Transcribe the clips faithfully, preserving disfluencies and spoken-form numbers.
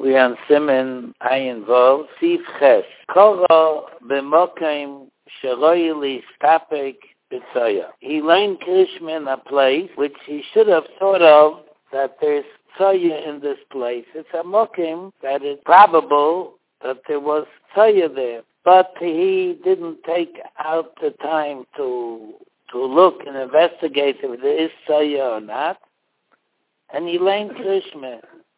We on Simen Ayin Vov, Sif Ches. Koro b'mokim sheroi listapek b'tzoya. He learned Krishma in a place which he should have thought of that there's tzoya in this place. It's a mokim that is probable that there was tzoya there. But he didn't take out the time to to look and investigate if there is tzoya or not. And he learned Krishma.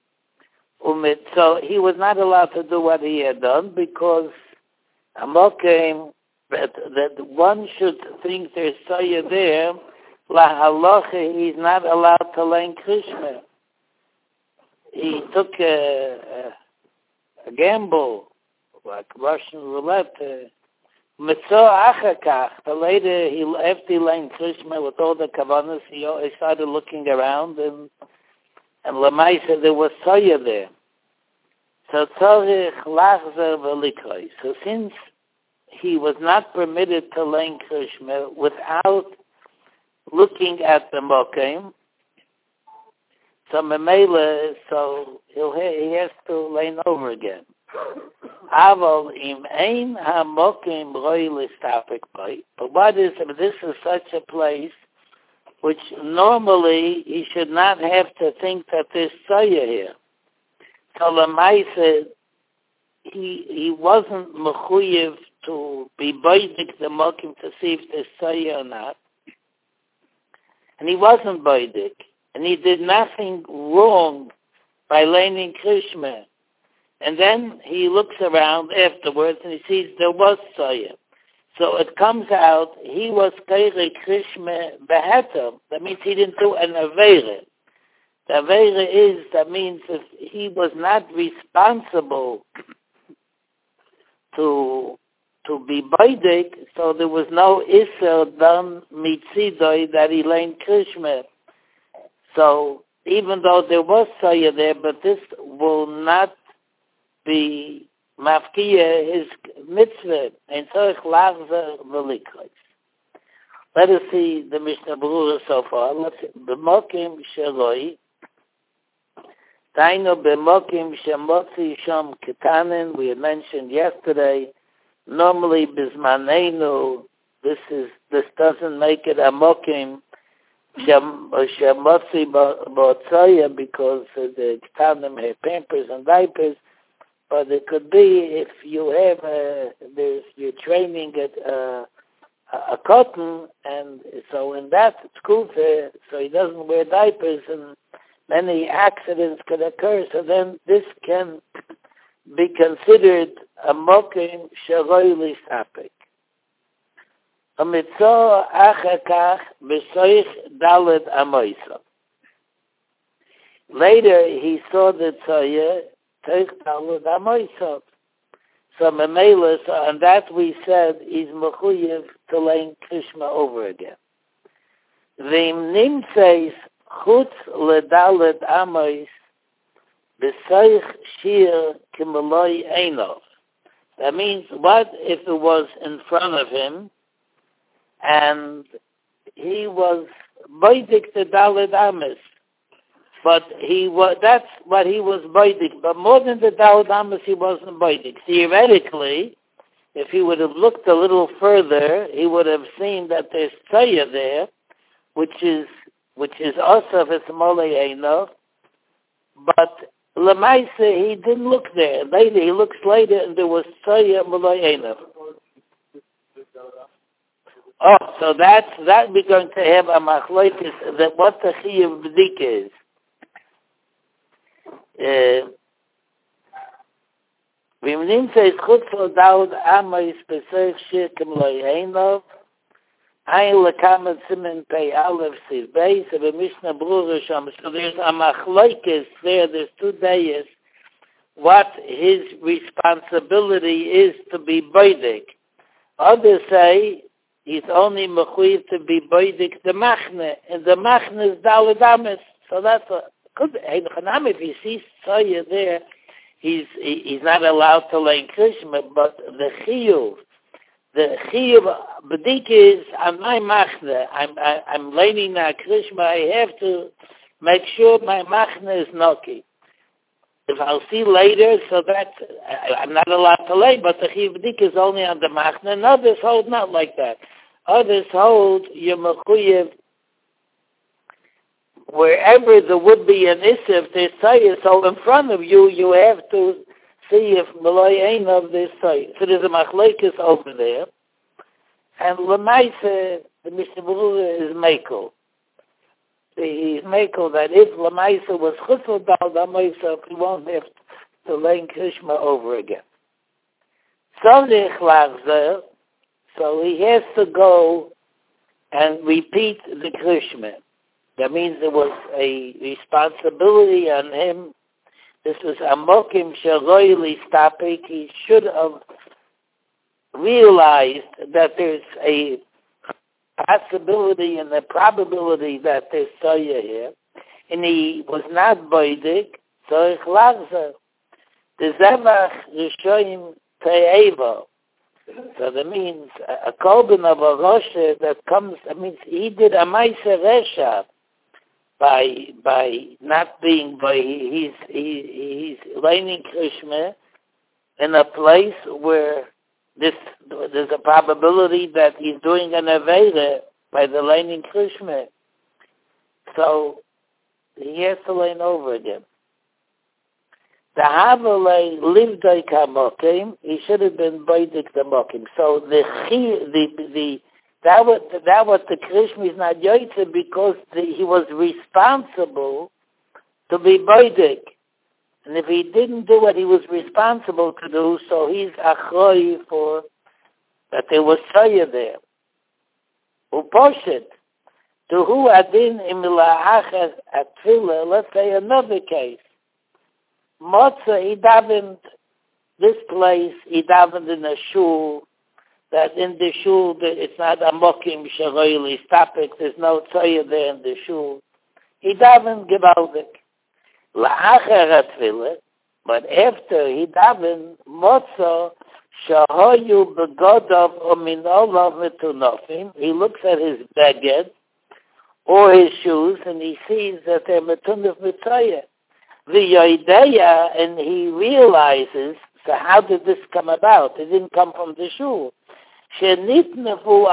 So he was not allowed to do what he had done because Amokim, that, that one should think there's Tzoya there, La Halacha, he's not allowed to learn Krishma. He took a, a, a gamble, like Russian roulette. Mitzvah Achakach, the later, he, after he learned Krishma with all the Kavanas, he, he started looking around and And Lamaisa, there was Tzoya there. So Tzorich Lachzer V'Likroi. So since he was not permitted to learn Krishma without looking at the Mokim, so Memela, so he'll, he has to learn over again. Aval im ein ha-mokim roi listapek bai. But what is, if this is such a place which normally he should not have to think that there's tzoya here. So Lamaisa, he he wasn't mechuyev to be boidik the mokim to see if there's tzoya or not. And he wasn't boidik. And he did nothing wrong by learning Krishma. And then he looks around afterwards and he sees there was tzoya. So it comes out, he was Kairi Krishma Behetam. That means he didn't do an Aveira. The Aveira is, that means if he was not responsible to to be Baidik, so there was no Isser done Mitzidoi that he learned Krishma. So even though there was Saya there, but this will not be Mafkiya his mitzvah, and Tzorich Lachzer V'Likroi. Let us see the Mishnah Berurah so far. Let's see. B'mokim sheroi, Taino b'mokim shemotzi shom ketanin. We had mentioned yesterday. Normally, bizmanenu, this is this doesn't make it a mokim shemotzi b'otzoya because the ketanim have pampers and diapers. But it could be if you have a, there's, you're training at uh, a cotton, and so in that school fair, so he doesn't wear diapers, and many accidents could occur. So then this can be considered a mokim sheroi listapek. A mitzvah achakach b'soich daled amoisa. Later he saw the tzoya. So Memela, so and that we said is mechuyev to learn Krishma over again. V'im nimtzeis chutz ledalet amois b'soich shir kimeloi einov. That means, what if it was in front of him and he was boidik the dalet amis? But he was, that's what he was boidik. But more than the Dalet Amos, he wasn't boidik. Theoretically, if he would have looked a little further, he would have seen that there's Tzoya there, which is, which is also V'Smolei Eino. But Lamaisa, he didn't look there. Later, he looks later and there was Tzoya Molei Eino. Oh, so that's, that we're going to have a machlokes, that what the Chiyuv B'dik is. V'im nimtzei chutz l'daud amois b'soich shir kimloi einov, ayin lekamet simen pei aleph siv beis, and Mishnah Berurah sham. So there's a machlokes there, there's two days, what his responsibility is to be boidik. Others say he's only mechuyev to be boidik the machne, and the machne is daled amis. So that's a Could if he sees Tzoya there, he's he, he's not allowed to learn Krishma, but the Chiyuv, the Chiyuv B'dik is on my machne. I'm I, I'm learning now Krishma. I have to make sure my machne is noki. if I'll see later, so that I, I'm not allowed to lay, but the chiyuv is only on the machna, and others hold not like that. Others hold you're mechuyev wherever there would be an isif, there's sayah, so in front of you, you have to see if Malay ain't of this sayah. So there's a machlekes over there, and Lamaisa, the Mishnah Berurah is Mekel. He's Mekel that if Lamaisa was Chutzal Dal Damaisa, he won't have to learn Krishma over again. Tzarich Lachzer, so he has to go and repeat the Krishma. That means there was a responsibility on him. This was Amokim Sharoili Stapik. He should have realized that there's a possibility and a probability that there's Soya here. And he was not Boidik, so ich lachzer. The Zevach Rishoyim Te'evo. So that means a korban of a Rosh that comes, that means he did a Maise Resha. By by not being by he's he, he's learning Krishma in a place where this there's a probability that he's doing an aveda by the learning Krishma. So he has to learn over again. The Havalei livdei kamokim, he should have been baidik the mokim. So the the the That was, that was the Krishma is not Yoitze because the, he was responsible to be Baidik. And if he didn't do what he was responsible to do, so he's Achroi for that there was Soya there. Uposhet. To who adin imila'achas atfila, let's say another case. Motza, he davened this place, he davened in a shul, that in the shul, it's not a mokim sharoili stapik, there's no tzayah there in the shul. He davened gebaldik. La'acher atfilah, but after he davened, motzo shahoyu begodov uminolav metunofim, he looks at his beged, or his shoes, and he sees that they're metunif mitzayah. V'yoideya, and he realizes, so how did this come about? It didn't come from the shul. Before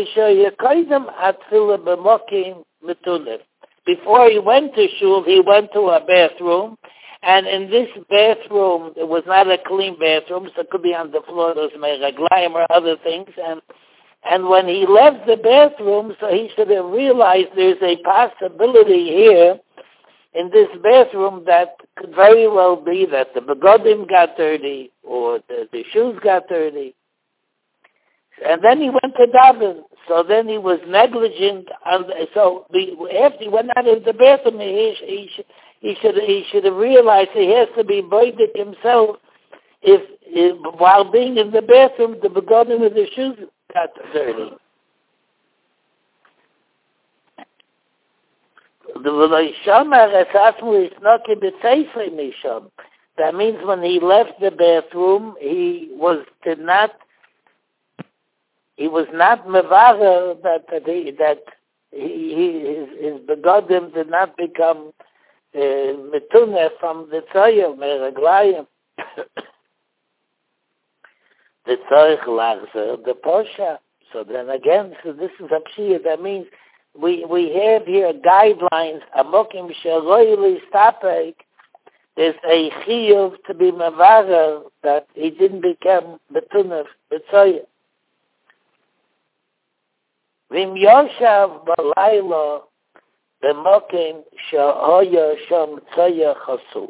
he went to shul, he went to a bathroom, and in this bathroom, it was not a clean bathroom, so it could be on the floor, there was meraglayim or other things, and and when he left the bathroom, so he should have realized there's a possibility here in this bathroom that could very well be that the begodim got dirty, or the, the shoes got dirty. And then he went to daven. So then he was negligent. And so the, after he went out of the bathroom, he, he, he should he should have realized he has to be boided himself. If, if while being in the bathroom, the begotten with the shoes got dirty. That means when he left the bathroom, he was did not. He was not mevarer that that he, that he, he his, his begodim did not become metuneh uh, from the tzayim meraglayim. The tzayich lachzer the posha. So then again, so this is a pshiyah. That means we we have here guidelines. Amokim sheroili stapek. There's a chiyuv to be mevarer that he didn't become metuneh the tzayim. Vim Yoshav Balayla B'mokim Sha'oya Shom Tzaya Chasu.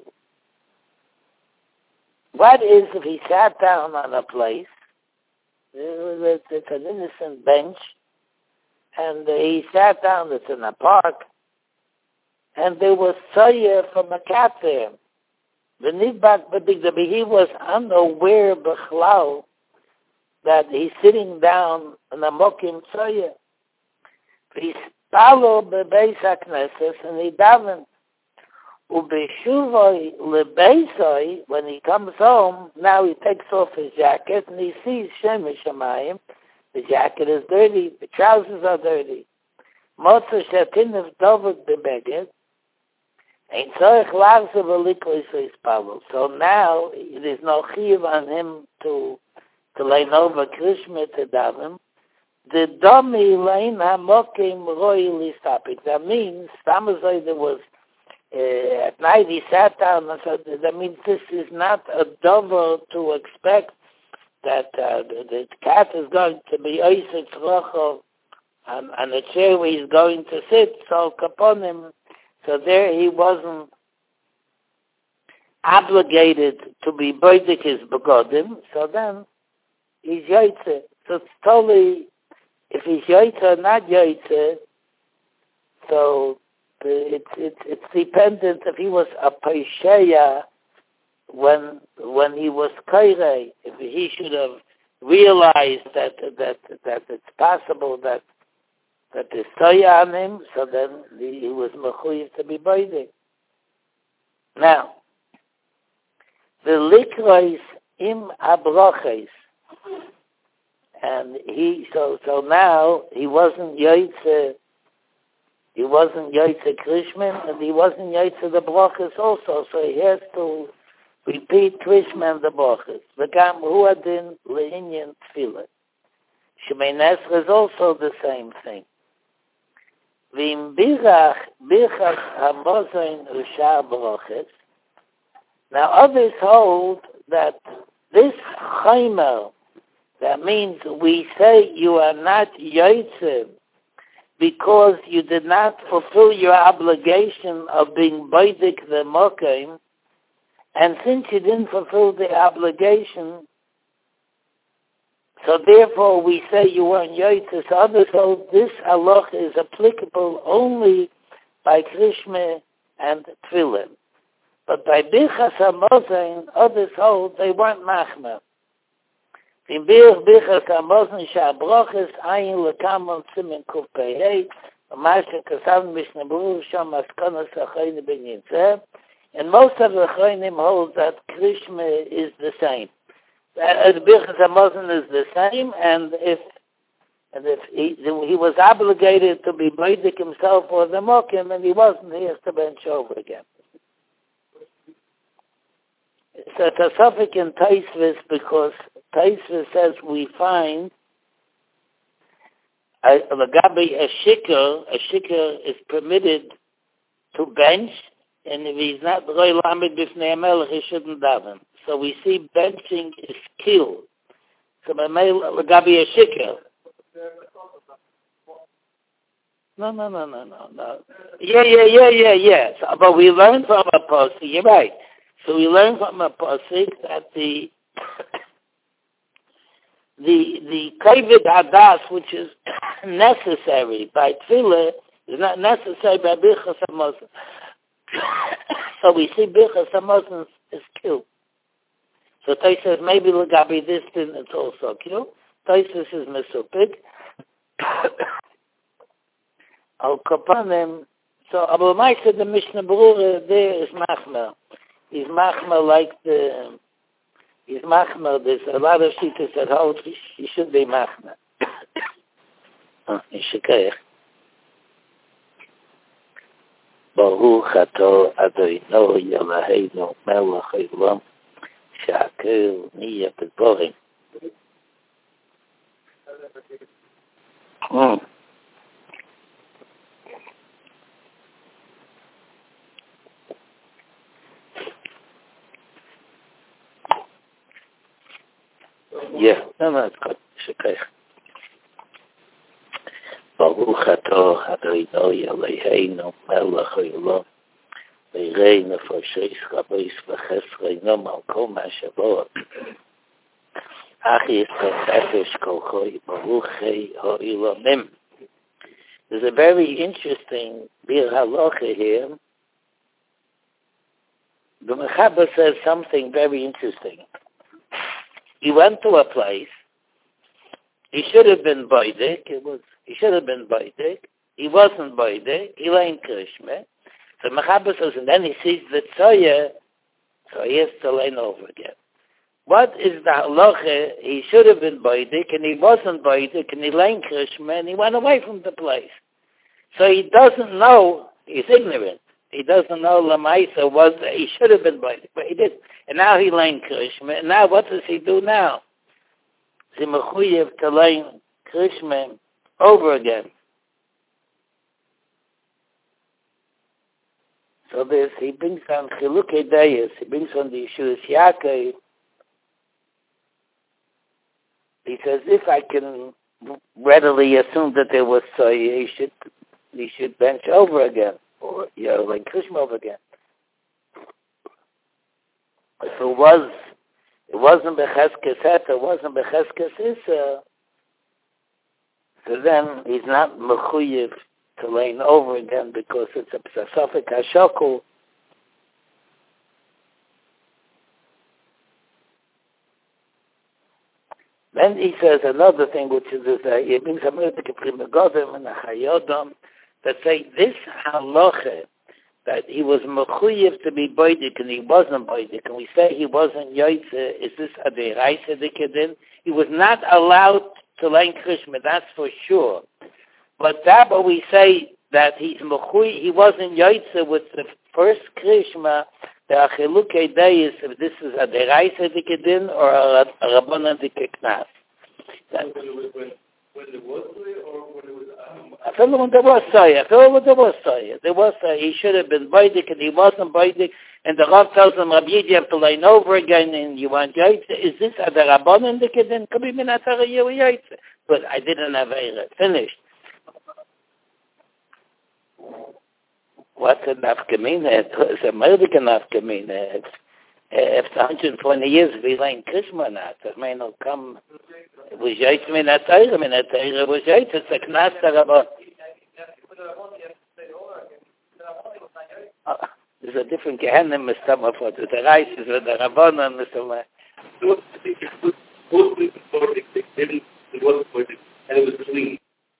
What is if he sat down on a place, it's an innocent bench, and he sat down, it's in a park, and there was Tzaya from a cat there. The Nidbak B'digdabi, he was unaware B'chlau that he's sitting down in a Mokim Tzaya. He followed the Beis HaKnesses and he davened. Ubeshuvoi lebeisoi, when he comes home, now he takes off his jacket and he sees Shemesh Shamayim. The jacket is dirty, the trousers are dirty. Motza Shatinov Dovuk Bebeged, Ein Tzorech Larze Velikoi Seis Palo. So now, there is no chiv on him to, to lein over Krishma to daven. The Domi lein hamokim royally stopping. That means, Stamazoi there was, uh, at night he sat down and said, that means this is not a dover to expect that uh, the, the cat is going to be Oisei Tzrocho on, on a chair where he's going to sit, so Kaponim. So there he wasn't obligated to be Boidik his Begodim, so then he's Yoitze. So it's totally, if he's Yoitze or not Yoitze, so the, it's, it's, it's dependent if he was a Paisheya when when he was Kairei, if he should have realized that that that it's possible that that there's Toya on him, so then he, he was mechuyev to be boidik. Now, the likrois im abroches, and he so so now he wasn't yoytze, he wasn't yoytze Krishman, and he wasn't yoytze the broches also, so he has to repeat Krishma and the broches. V'gam hu adin le'inyan tefillah. Shemay Nesra is also the same thing. V'im birach birchas hamozain u'shar broches. Now others hold that this chaymer, that means we say you are not yoytze because you did not fulfill your obligation of being boidik the mokim. And since you didn't fulfill the obligation, so therefore we say you weren't yoytze. So others hold this halacha is applicable only by Krishma and Tefillin. But by Birchas HaMozain, others hold they weren't machmer. In Birch Birchas HaMozain, Sha'abroches, Ayin Lekamon, Simen Kuf Pei, Masha Kasav Mishnah Berurah, Sham Askonas Achayne Ben Yitzeh. And most of the Chaynim hold that Krishma is the same. Uh, the Birchas HaMozain is the same, and if and if he, he was obligated to be boidik himself or the mokim, and he wasn't, he has to bench over again. So it's a suffix in Taisvis because Taisvis says we find a Gabi a shikar, a shikar is permitted to bench, and if he's not Roy Lamed Bifnei HaMelech, he shouldn't daven. So we see benching is killed. So Gabi a shikar. No, no, no, no, no, no. Yeah, yeah, yeah, yeah, yeah. So, but we learn from a pasuk. You're right. So we learn from a pasuk that the the the kavod hadas, which is necessary by tefillah, is not necessary by Birchas HaMozain. So we see Birchas HaMozain is killed. So Tais says maybe Lagabi this thing it's also killed. Tais is mesupik. Al Kapanim. So Abu Mai said the Mishnah Berurah there is machmer. He's machmer like the. He's machmer. There's a lot of shittas that hold he should be machmer. Yishakayach. Baruch Ato Adonai Eloheinu Melech Haolam She'akol Niyeh B'Dvorim. Hmm. Yeah, no, no, it's good. Shekayach. Baruch Ato Adonai Eloheinu Melech Haolam V'yirei nefashos rabos v'chesronos al kol ma'ashavot Ach yisrael nefesh kol choy baruchei ha'olamim. There's a very interesting bir halacha here. The Mechaber says something very interesting. He went to a place. He should have been boidik. It was. He should have been boidik. He wasn't boidik. He lay in Krishma. So Mechaber says, and then he sees the tzoya, so he has to lean over again. What is the halacha? He should have been boidik, and he wasn't boidik, and he lay in Krishma, and he went away from the place. So he doesn't know. He's ignorant. he doesn't know Lamaisa was, he should have been Boidik, but he did. And now he learned Krishma. And now what does he do now? He mechuyev to learn Krishma over again. So this, he brings on Chilukei Deyes, he brings on the Yeshua Yaakov. He says, if I can readily assume that there was soy, he should, he should bench over again, or, you know, like Krishma over again. If it was, it wasn't Becheskes Het, it wasn't Becheskes Issa, so then he's not mechuyev to lean over again because it's a Psasofik HaShokul. Then he says another thing, which is that he brings a Mordechai Prima Godim and a Hayodam that say this halacha that he was mechuyev to be boidik and he wasn't boidik, and we say he wasn't yoytze. Is this a deraisa dikadin? He was not allowed to learn Krishma, that's for sure. But that, but we say that he's mechuyev, he wasn't yoytze with the first Krishma. The Achilukei Deyes, if this is a deraisa dikadin or a rabbanan dikaknas. When there was soya or when it was... I feel when there was soya. I feel when there was soya. There was soya. He should have been boidik and he wasn't boidik. And the Rav tells him, Rabbi Yid, you have to learn over again and you want yaitze. Is this a rabbanan dikadin? Could be minatara yaitze. But I didn't have a finished. What's a nafkamina? It's a American nafkamina. If, if it's one hundred twenty years, we learn Krishma or not. I mean, it'll come. It was yaitz min atayra, min atayra was yaitz. It's a knas tarabah. Uh, there's a different Gehenna, Mister Mafot. The rice is with the Rabbanan, Mister Ma. It wasn't it wasn't and it was clean.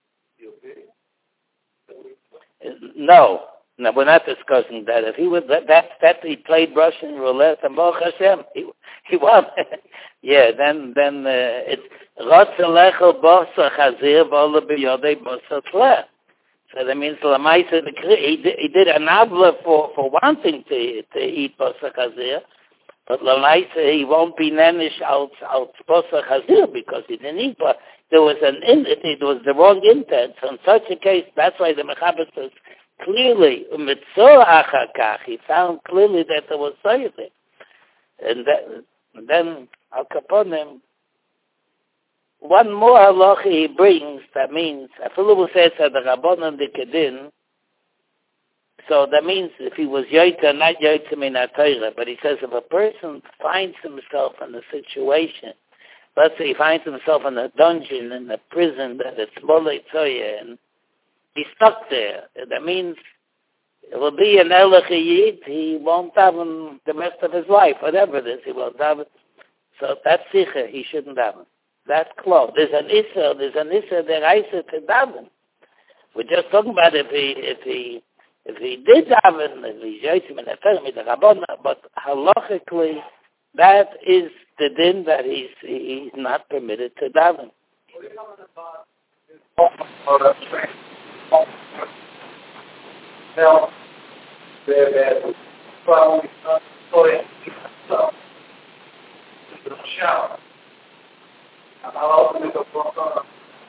No. No, we're not discussing that. If he was that, that, that he played Russian roulette and Baruch Hashem, he he won. Yeah, then then uh, it's Ratzalechel Bosa Chazir Bola B'Yodei Bosa Tleh. So that means Lamaisa he did, he did an avla for for wanting to to eat Bosa Chazir, but Lamaisa he won't be nenish out out Bosa Chazir because he didn't eat. But there was an in, it was the wrong intent. So in such a case, that's why the Mechaber says. Clearly, he found clearly that there was something. And, that, and then, Al Kaponim, one more halacha he brings, that means, Afilu says that the Rabbanan de Kedin, so that means if he was Yoita, not Yoita min HaTorah, but he says if a person finds himself in a situation, let's say he finds himself in a dungeon, in a prison, that it's Molei Tzoya, and he's stuck there. That means it will be an Elech Yid. He won't have him the rest of his life, whatever it is. He won't have it. So that's sicher. He shouldn't have him. That's close. There's an Isser. There's an Isser that I said to daven. We're just talking about if he if he if he did daven, if he's Yotzim and Eferim with the Rabbana, but halachically that is the din that he's he's not permitted to daven. Now, they're probably not going to shower. I'll open it up for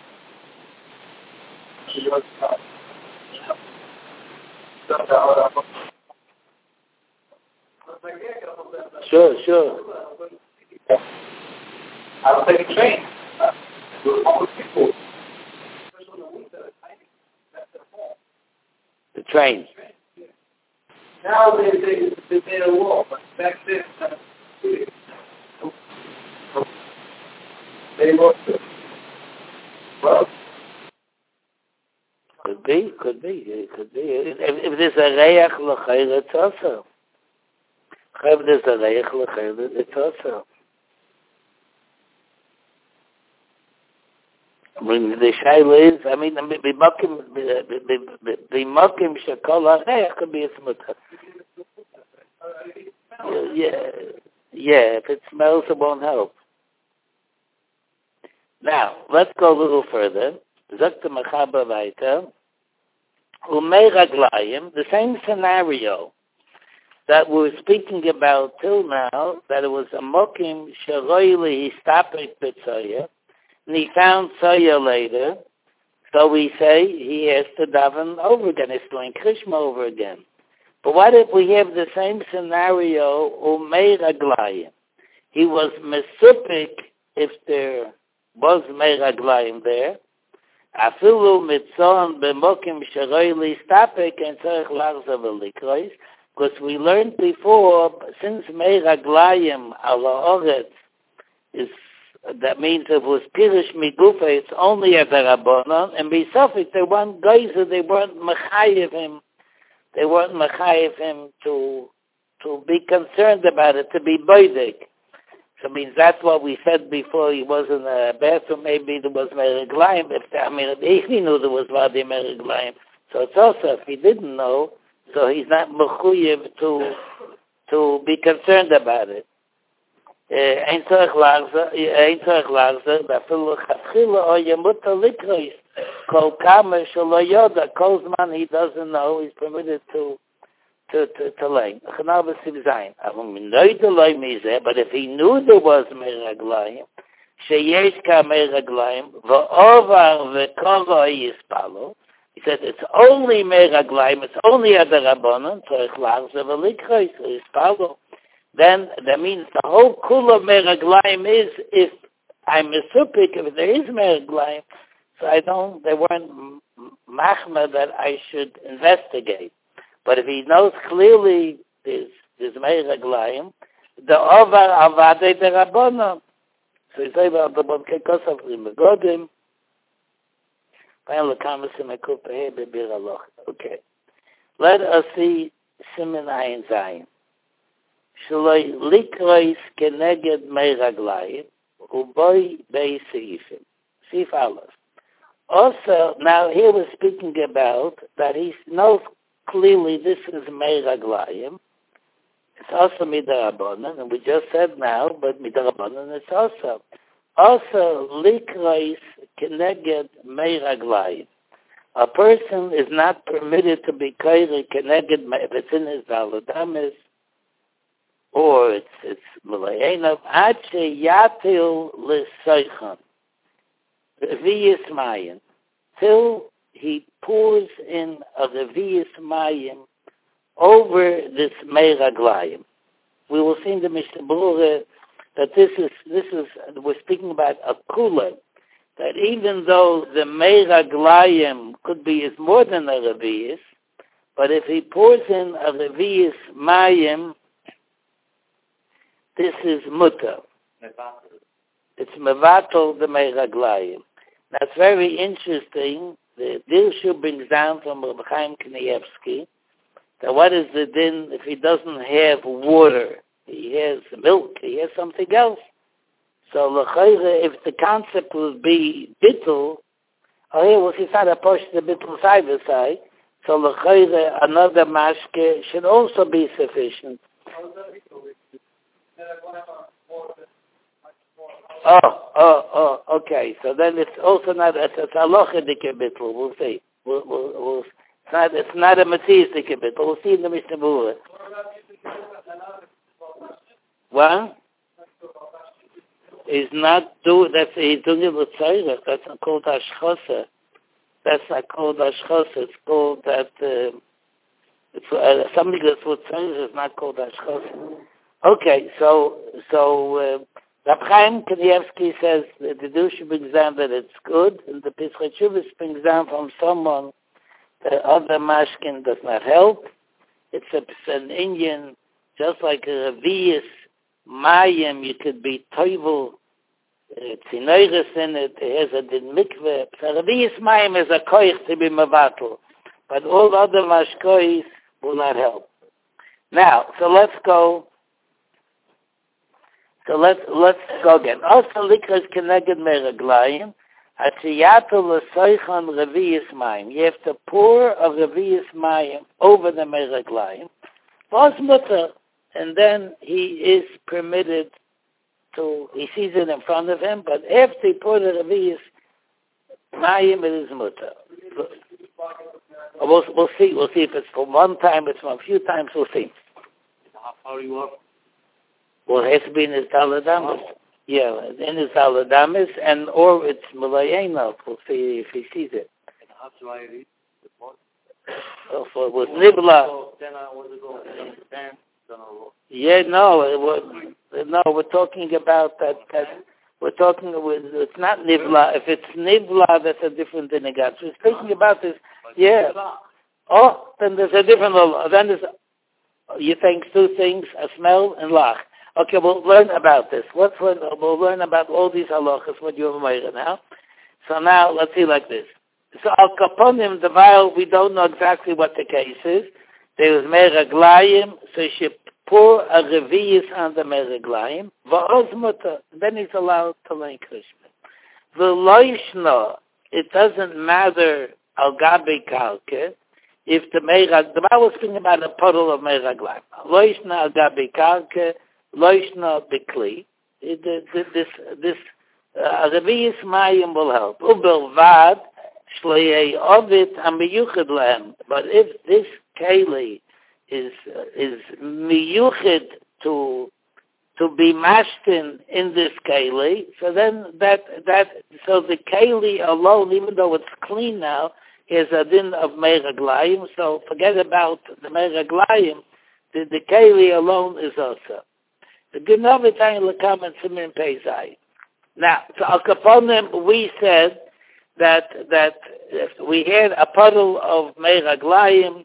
Sure, sure. I'll take a train. The train. Now they they they made a wall, but back then uh, they worked. Well, could be, could be, it could be. If, if there's a reach l'chayr, it's also. If there's a reich l'chayr, it's also. I mean, the shaila is, I mean, the mokim, the mokim shekol ha-reich could be a smuta. Yeah, yeah, if it smells, it won't help. Now, let's go a little further. Zakta Mechaber weiter. Umeiraglayim, the same scenario that we're speaking about till now, that it was a mokim sheroili histapik b'tzoya, and he found tzoya later, so we say he has to daven over again, he's doing krishma over again. But what if we have the same scenario, umeiraglayim? He was mesupik if there was meiraglayim there, afilu mitzon b'mokim sheroili histapik and tzarech lachzav v'likrois. Because we learned before, since Meiraglayim ala Oretz is, that means it was Pirish Migufa, it's only a Darabonon, and Bisofik, they weren't geyser, they weren't Mechayev him, they weren't Mechayev him to, to be concerned about it, to be Boidik. So it means that's what we said before, he was in a bathroom, maybe there was Meiraglayim, if I mean, if he knew there was Vadi Meiraglayim. So it's also, if he didn't know, so he's not mechuyev to to be concerned about it. Ein tzarech lachzer, ein tzarech lachzer, b'afilu chatchila o yemuta likrois, kol kama shelo yoda, kol zman he doesn't know, he's permitted to to to to learn. Chanav v'siv zayin. Avon minoy deloi mizeh, but if he knew there was meiraglayim, sheyesh ka meiraglayim, v'ovar v'kova yispalo. He said it's only Meiraglayim, it's only a Darabonon, so it's Lachzav V'likrois, so it's Palo. Then that means the whole kul of Meiraglayim is if I'm a supik, if there is Meiraglayim, so I don't, they weren't machma that I should investigate. But if he knows clearly there's, there's Meiraglayim, the Ovar Avadei Darabonon. So he said about the Bon Kekosav Rimegodim, Okay. Let us see Siman Ayin Zayin. Shaloi likrois keneged meiraglayim uboy bei seifim. Seif Aleph. Also, now here we're speaking about that he knows clearly this is meiraglayim. It's also midarabonon, and we just said now, but midarabonon it's also. Also, likrois keneged meiraglayim. A person is not permitted to be kairi keneged, if it's in his valadamis, or it's it's malayenav, ad sheyatil l'seichon, reviyas mayim, till he pours in a reviyas mayim over this meiraglayim. We will see in the Mishnah Berurah that this is, this is, we're speaking about a kula, that even though the meiraglayim could be is more than a reviyas, but if he pours in a reviyas mayim, this is mutter. It's mevatel the meiraglayim. That's very interesting. The Dirshu brings down from Reb Chaim Kanievsky that what is the din if he doesn't have water? He has milk, he has something else. So, l'chayre, if the concept would be bittul, oh, here, well, he's not a push the bittul side by side, so l'chayre, another mashke should also be sufficient. Oh, oh, oh, okay. So then it's also not, it's a halachic bittul, we'll see. We'll, we'll, we'll, it's not, it's not a matzistic bittul, we'll see in the Mishnah Berurah. What? He's not do that's he's doing it with tzayra. That's not called ashchosa. That's not called ashchosa. It's called that. Uh, it's uh, something that's with tzayra is not called ashchosa. Okay, so so uh, Reb Chaim Kanievsky says that the Dusha brings down that it's good, and the Pesach Shuvas brings down from someone that other mashkin does not help. It's, a, it's an Indian, just like a reviyas mayim, you could be toivel tzinoiris in it. It has a din mikveh. So reviyas mayim is a koich to be mevatel, but all other mashkois will not help. Now, so let's go. So let's let's go again. Also, likras keneged meiraglayim. Atziyato l'soichon reviyas mayim. You have to pour a reviyas mayim over the meiraglayim. Vos mutter, and then he is permitted to. He sees it in front of him, but after he poured the reviyas mayim, it is mutter. We'll, we'll see. We'll see if it's from one time, it's from a few times. We'll see. How far you up? Well, it has to be in his Taladamis. Oh. Yeah, in his Taladamis, and or it's Malayena. We'll see if he sees it. And how do I read the point? Oh, so it was Nibla. So then I want to go understand. Yeah, no, it was, no, we're talking about that. that we're talking with. It's not Nibla. If it's Nibla, that's a different thing. So we're speaking about this. Yeah. Oh, then there's a different. Then there's. You think two things: a smell and lach. Okay, we'll learn about this. What's what? We'll learn about all these halachas. What you have now. So now let's see like this. So al kaponim the vial. We don't know exactly what the case is. There was meraglayim, so she pour a revius on the meraglayim. Va'ozmota. Then he's allowed to learn Krishma. V'loishno. It doesn't matter al gabi kalke. If the merag, the Bible is speaking about a puddle of meraglayim. Loishno al gabi kalke. Loishna bikli, this this uh, Revius Mayim will help. Ubelvad shlei ovid amiyuchid lehem. But if this keli is uh, is miyuchid to to be mashtin in this keli, so then that that so the keli alone, even though it's clean now, is a din of meraglayim. So forget about the meraglayim. The the keli alone is also. The Genovitayim Lekam and Simin Peizai. Now, so Al Kaponim, we said that that we had a puddle of Meiraglayim,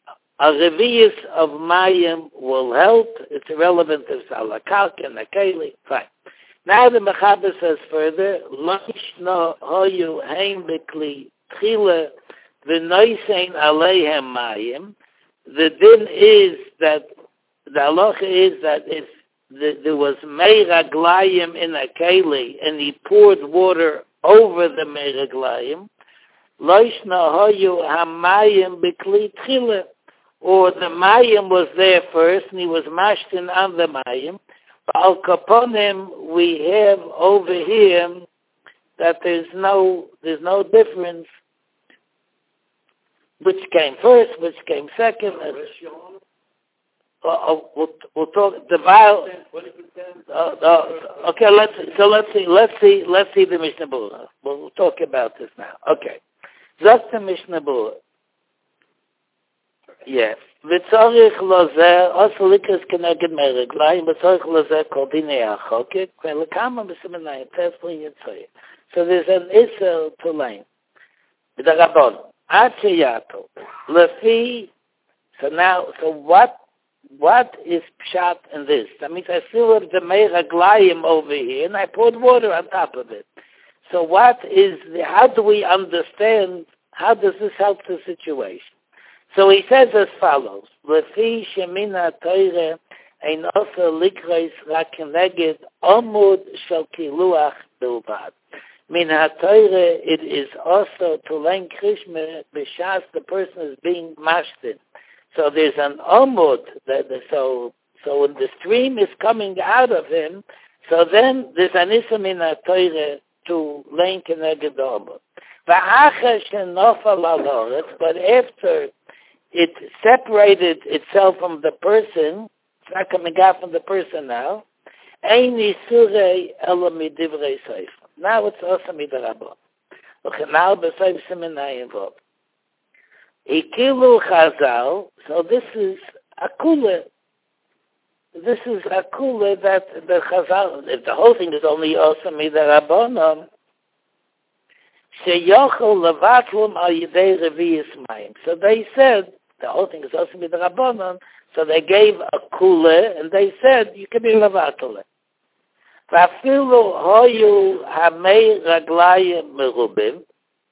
a revius of Mayim will help. It's irrelevant if it's Alakalk and Akeli. Fine. Now the Mechaber says further, Lashno Hoyu Haim Bikli Tchile V'noisein Aleihem Mayim. The din is that, the halacha is that if The, there was meiraglayim in a keli, and he poured water over the meiraglayim. Loishna hoyu hamayim b'kli tchila, or the mayim was there first, and he was mashtin on the mayim. Al kaponim, we have over here that there's no there's no difference which came first, which came second. Uh, we'll, we'll talk the vial. Uh, uh, okay, let's so let's see let's see let's see the Mishnah Berurah. We'll talk about this now. Okay, that's the Mishnah Berurah. Yes, v'tzorich lozer oslikas keneged meraglayim v'tzorich lozer kol dinei achokik v'lekama b'simenayim tesli yitzoyim. So there's an issue to learn. The Rabban ad sheyato lefi. So now, so what? What is pshat in this? That means I fill up the meiraglayim over here and I poured water on top of it. So what is the, how do we understand, how does this help the situation? So he says as follows, Lefi shemina toire ein osa likreis rakeneged omud shel kiluach bilbad. Min ha-toire, it is also to learn Krishma b'shas the person is being mashtin. So there's an omud, that, so so when the stream is coming out of him, so then there's an ism in a Torah to lein keneged omud. V'achar shenofal al haaretz, but after it separated itself from the person, it's not coming out from the person now, ein isurei ela midivrei seif. Now it's also midrabban. Okay, now b'seif seminai involved. Ikilu Chazal, so this is a kula. This is a kula that the Chazal, if the whole thing is only awesome, either Rabbanon, sheyochel levatlum al yidei revius mayim. So they said, the whole thing is awesome, either Rabbanon, so they gave a kula, and they said, you can be levatule. Vafilu hoyu hamei raglayim merubim.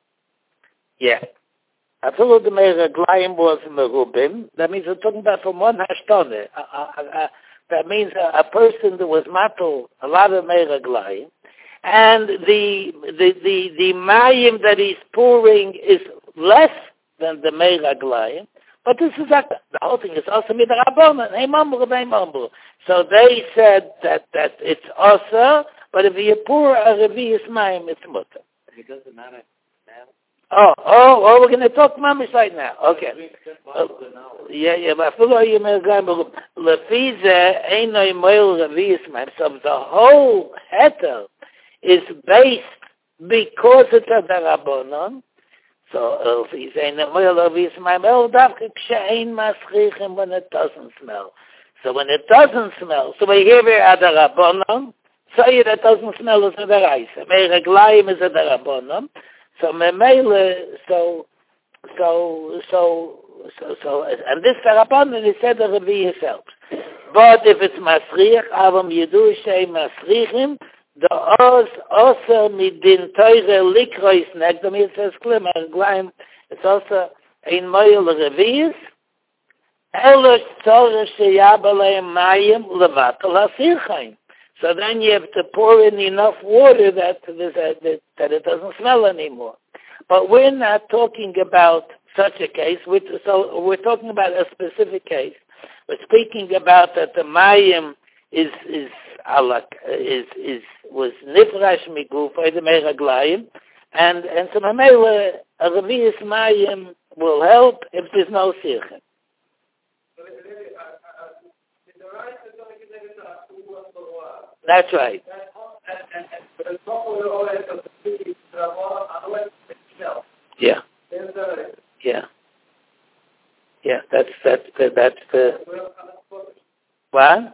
Yeah. I thought the Meiraglayim was merubim. That means we're talking about from one hashtone. Uh, uh, uh, that means a, a person that was matul, a lot of Meiraglayim. And the, the, the, the mayim that he's pouring is less than the Meiraglayim. But this is like, the whole thing is also midrabanan. Hey, mamru, hey, mamru. So they said that, that it's also, but if you pour a revius mayim, it's mutter. It doesn't matter. Oh, oh, oh, we're going to talk mamish right now. Okay. Uh, yeah, yeah, but I feel you may go Lefize ain't no moil revius man. So the whole heter is based because it's a darabonon. So Lefize ain't no moil revius man. Oh, davke kshein maschrichen when it doesn't smell. So when it doesn't smell, so we hear it at darabonon. Say that doesn't smell as a deraisa. Meir aglayim is a darabonon. So memele, so, so, so, so, so, and this Sarabon, he said the Revi helps. But if it's Masriach, avam yidu shei Masrichim, the Oz, also midin teure likrois negdom, it says Klim, Aglaim, it's also in Moyel Revi's, Elosh tzorah sheyabaleim mayim levatel hasirchaim. So then you have to pour in enough water that, that, that it doesn't smell anymore. But we're not talking about such a case. We're, so we're talking about a specific case. We're speaking about that the mayim is is is is was nifrash miguf by the meraglayim, and and so mamela a revius mayim will help if there's no sirchen. That's right. Yeah. Yeah. Yeah, that's that's the that's the what?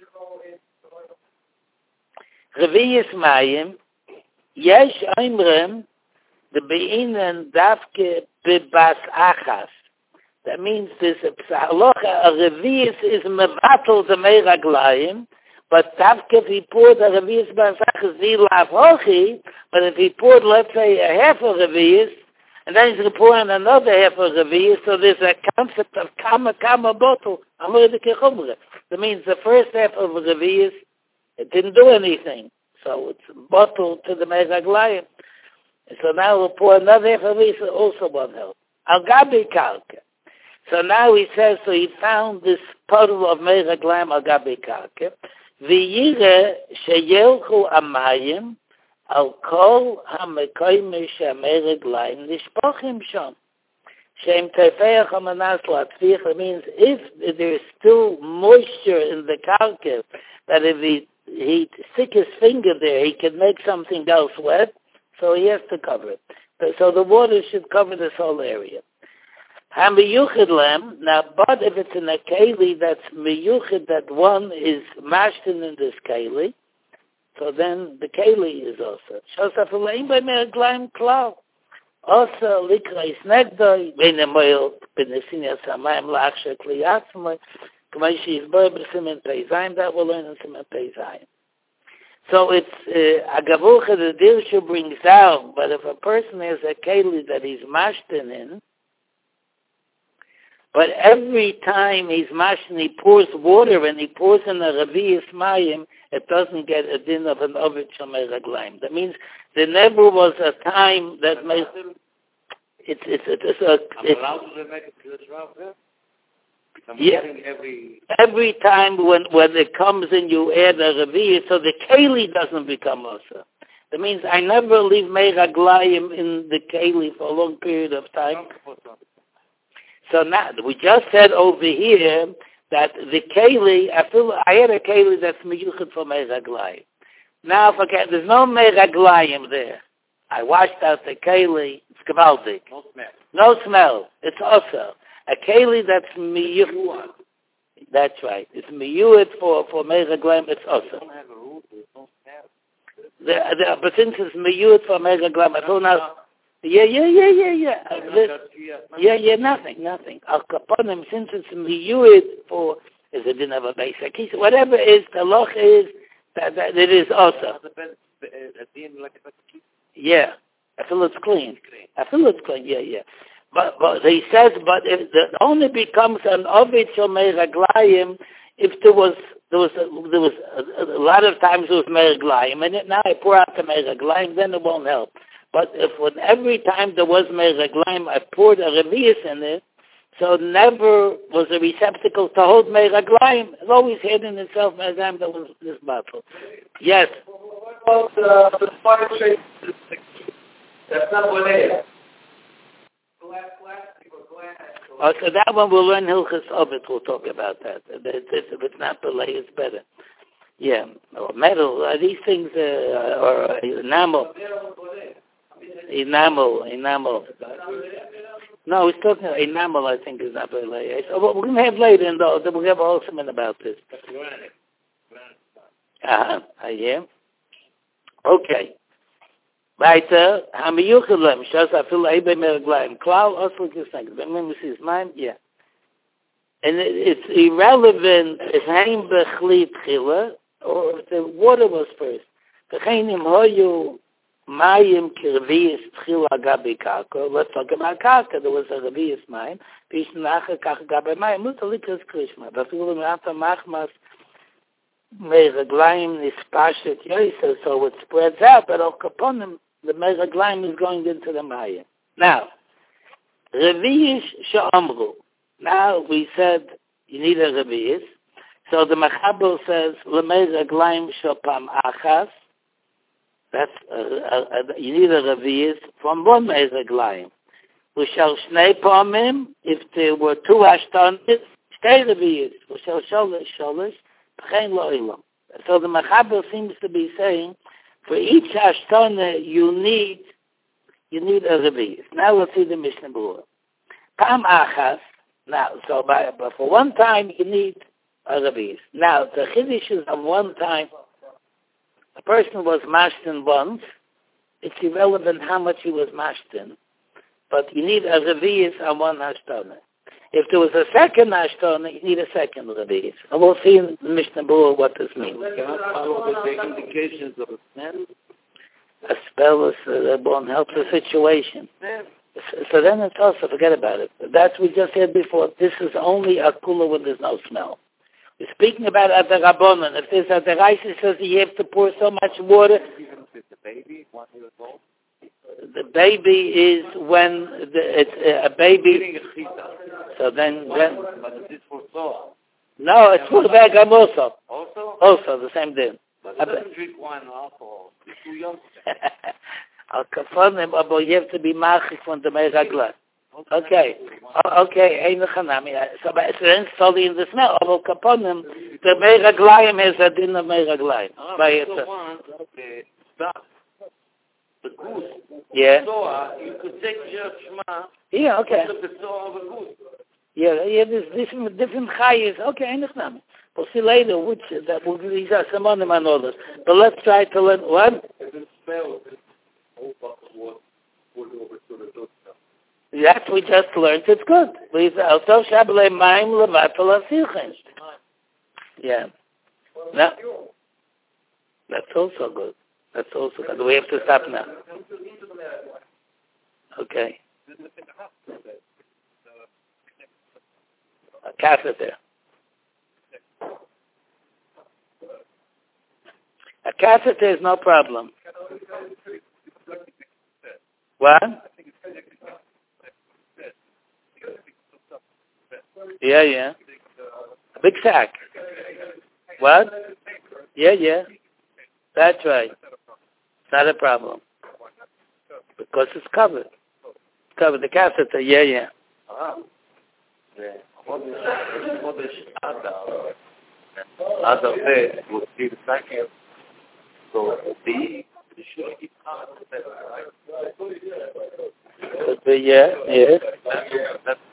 Revius mayim yesh oimrem the beinen davke bebas achas. That means this halacha a revius is mevatel the meraglayim. But Tavke, if he poured a revius b'asachas zilav hochi, but if he poured, let's say, a half a revius, and then he's going to pour in another half a revius, so there's a concept of kama kama bottle. That means the first half of a revius, it didn't do anything. So it's bottle to the mezaglayim. And so now we'll pour another half a revius, it also won't help. Al gabi kalka. So now he says, so he found this puddle of mezaglayim al gabi kalka. V'yire sheyelchu amayim al kol hamekoyim shemeraglayim nishpochim sham. Shem tefeach hamanas latzvich means if there is still moisture in the kalka, that if he he stick his finger there, he can make something else wet, so he has to cover it. So the water should cover this whole area. Ha-miyuchid lem, now, but if it's in a keli that's miyuchid, that one is mashtin in this keli, so then the keli is also. Shosaf alein by meraglayim klau. Also, likra is negdoi, bene moil, bene sinyas hamayim la'achshe kliyatzmoy, k'may is boy b'simen peizayim, that will learn in simen peizayim. So it's, uh, agavucha, the dirshu brings down, but if a person has a keli that he's mashtin in, but every time he's mashing, he pours water and he pours in a revius mayim, it doesn't get a din of an ovid shomeraglayim. That means there never was a time that may, it's it's it's, it's a it's, yeah, every every time when when it comes in, you add a revius, so the keli doesn't become also. That means I never leave meraglayim in the keli for a long period of time. So now, we just said over here that the keli, I feel I had a keli that's miyuchid for meraglayim. Now, forget, there's no meraglayim there. I washed out the keli, it's gavaldik. No smell. No smell. It's also a keli that's miyuchid. That's right. It's miyuchid for, for meraglayim, it's also. The, the, but since it's miyuchid for meraglayim, I don't know. Yeah, yeah, yeah, yeah, yeah. This, yeah, yeah, nothing, nothing. Al kaponim, since it's miyuid for, is it didn't have a basic case, whatever is, the loch is, that, that it is also. Yeah, I feel it's clean. I feel it's clean, yeah, yeah. But, but he says, but if it only becomes an ovid shel meraglayim if there was, there was, a, there was a, a lot of times it was meraglayim, and it, now I pour out the meraglayim, then it won't help. But if when every time there was meraglayim, I poured a revius in it, so never was a receptacle to hold meraglayim. It always had in itself meraglayim that was this bottle. Yes. What about uh, the fire shape? That's not what it is. Oh, so that one we'll learn Hilchas Obit. We'll talk about that. If it's not belay, it's better. Yeah, or metal. Uh, these things uh, or enamel, enamel, enamel. No, we're talking about enamel. I think is not belay. So we're going to have later, and we'll have also about this. Uh huh. Yeah. Okay. Weiter, haben wir Juchelem, Schaß afil Eibe Mergleim, Klau, Oslo Gesang, wenn man es ist, nein, yeah. And it, it's irrelevant if Haim Bechli Tchila, or if the water was first. V'cheinim hoyu mayim kirviis Tchila gabi Kako, let's talk about Kaka, there was a revius mayim, Pish nacha Kaka gabi mayim, Mutalikas Krishma, Vafilu Mata Machmas, Mergleim Nispashet Yoisa, so it spreads out, but Al Kaponim, the Meraglaim is going into the Maya. Now, Reviyish Sha'amru. Now, we said you need a Reviyish. So the Mechaber says, L'Meraglaim Shopam Achas. That's, uh, uh, uh, you need a Reviyish from one Meraglaim. Ushal Shnei Pomim, if there were two Ashtanis, stay Reviyish. Ushal Sholish, Sholish, P'chein Lo'ilam. So the Mechaber seems to be saying, for each Ashtana, you need you need a Revius. Now let's see the Mishnah Berurah. Pam Achas. Now, so by, but for one time, you need a Revius. Now, the Chiddush is of one time. A person was mashten once. It's irrelevant how much he was mashten, but you need a Revius on one Ashtana. If there was a second Ashtana, you need a second Revius. And we'll see in the Mishnah Berurah what this means. Can I follow the indications of a smell? A spell is, uh, won't help the situation. So, so then it's also, forget about it. That's what we just said before. This is only a kula when there's no smell. We're speaking about at the Rabbanon. If there's at the rice, it says you have to pour so much water. Even if it's a baby, one year old? The baby is when the, it's uh, a baby. So then, then but is this for soul? No, it's for the bagam also. Also? Also, the same thing. But it doesn't drink wine and alcohol. It's too young. I'll confirm him, but you have to be machik from the Meiragla. Okay. Okay, ein chanami. So by then, solely in the smell, but upon him, the Meiraglayim is a din of Meiraglayim. By itself. Okay, stop. The goose. Yeah. So, you could take your shema. Yeah, okay. The soul of a goose. Yeah, yeah, there's different, different chayes. Okay, ein chanami. We'll see later which, that will be some of them and others. But let's try to learn, what? Yes, we just learned it's good. Yeah. No. That's also good. That's also good. We have to stop now. Okay. A catheter. A catheter is no problem. What? Yeah, yeah. A big sack. What? Yeah, yeah. That's right. Not a problem. Because it's covered. It's covered. The catheter, yeah, yeah. Other day, we'll see the second. So, the Could be, yeah, yeah. That's